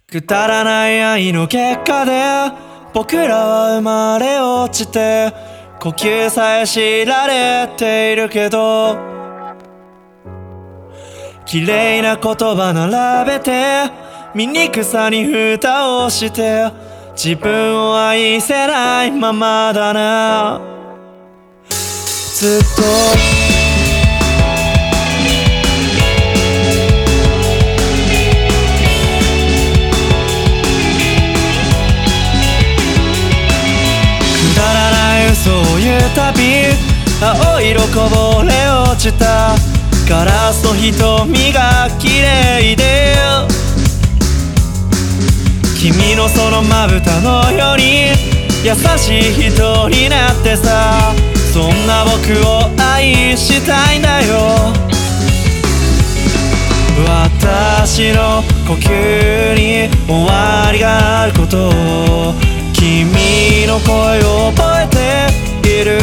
くだらない愛の結果で僕らは生まれ落ちて呼吸さえ知られているけど、綺麗な言葉並べて醜さに蓋をして自分を愛せないままだな。ずっと嘘を言うたび青色こぼれ落ちたガラスの瞳が綺麗で、君のそのまぶたのように優しい人になってさ、そんな僕を愛したいんだよ。私の呼吸に終わりがあることを君の声を覚えている。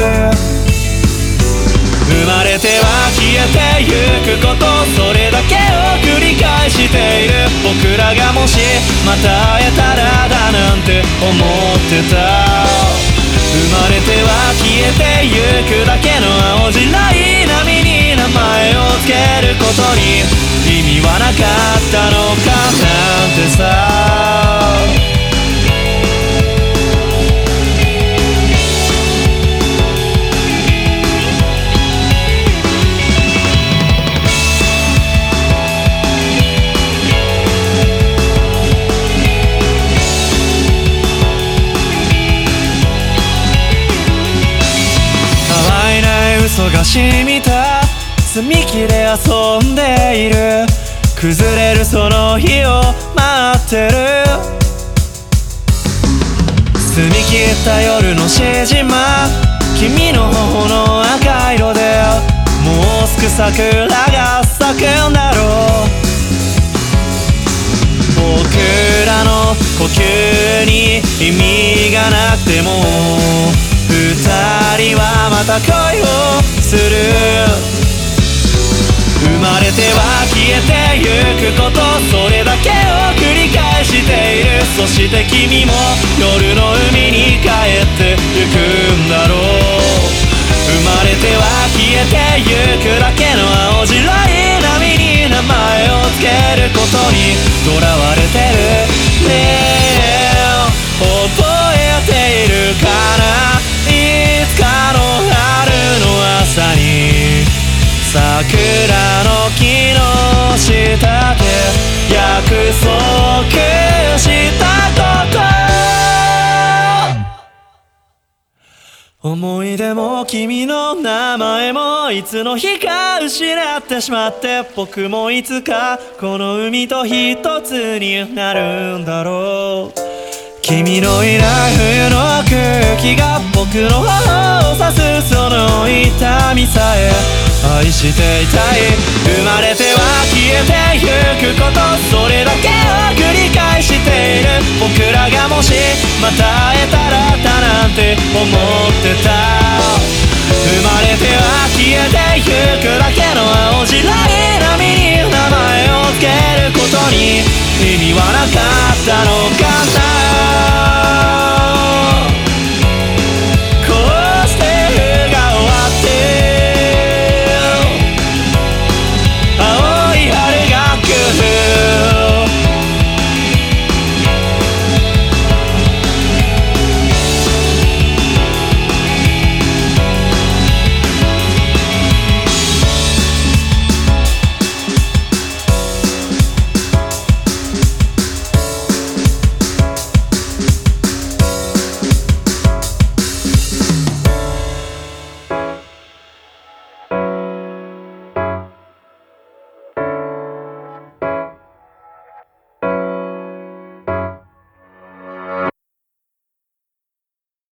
生まれては消えてゆくこと、それだけを繰り返している。僕らがもしまた会えたらだなんて思ってた。生まれては消えてゆくだけの青白い波に名前をつけることに意味はなかったのかなんてさ。嘘が染みた澄み切れ遊んでいる。崩れるその日を待ってる。澄み切った夜のしじま、君の頬の赤色でもうすぐ桜が咲くんだろう。僕らの呼吸に意味がなくても二人はまた恋をする。生まれては消えてゆくこと、それだけを繰り返している。そして君も夜の海に帰ってゆくんだろう。生まれては消えてゆくだけの青白い波に名前をつけることにとらわれてるねえ。覚えているかな、いつかの春の朝に桜の木の下で約束したこと、思い出も君の名前もいつの日か失ってしまって、僕もいつかこの海と一つになるんだろう。君のいない冬の空気が僕の頬を刺す、その痛みさえ愛していたい。生まれては消えてゆくこと、それだけを繰り返している。僕らがもしまた会えたらだなんて思ってた。生まれては消えてゆくだけの青白い波に名前をつけることに意味はなかったのか